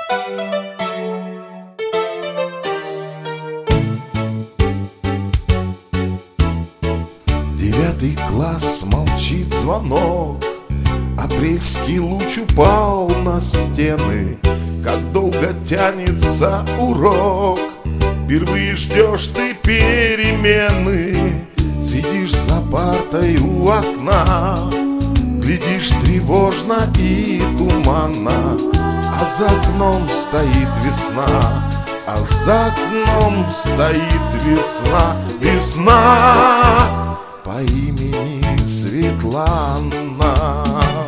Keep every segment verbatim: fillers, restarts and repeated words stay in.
Девятый класс, молчит звонок, апрельский луч упал на стены. Как долго тянется урок, впервые ждешь ты перемены. Сидишь за партой у окна, глядишь тревожно и туманно, а за окном стоит весна, а за окном стоит весна, весна по имени Светлана.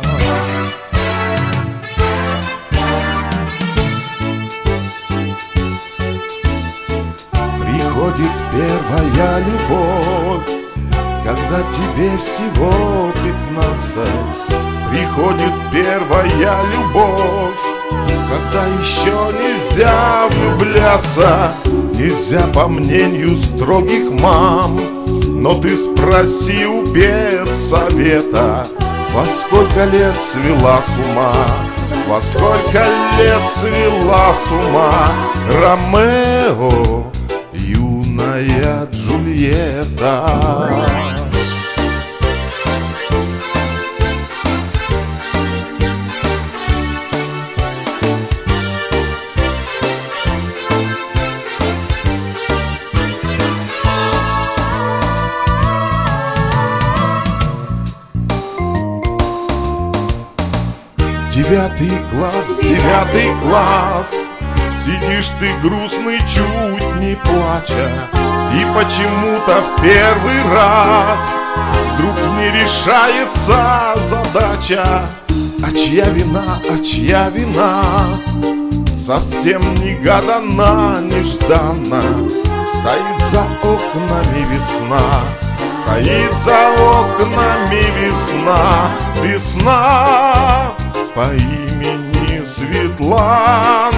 Приходит первая любовь, когда тебе всего пятнадцать. Приходит первая любовь, когда еще нельзя влюбляться. Нельзя, по мнению строгих мам, но ты спроси у педсовета, во сколько лет свела с ума, во сколько лет свела с ума Ромео, юная Джульетта. Девятый класс, девятый класс, сидишь ты грустный, чуть не плача, и почему-то в первый раз вдруг не решается задача. А чья вина, а чья вина? Совсем негаданно, нежданно стоит за окнами весна, стоит за окнами весна, весна по имени Светлана.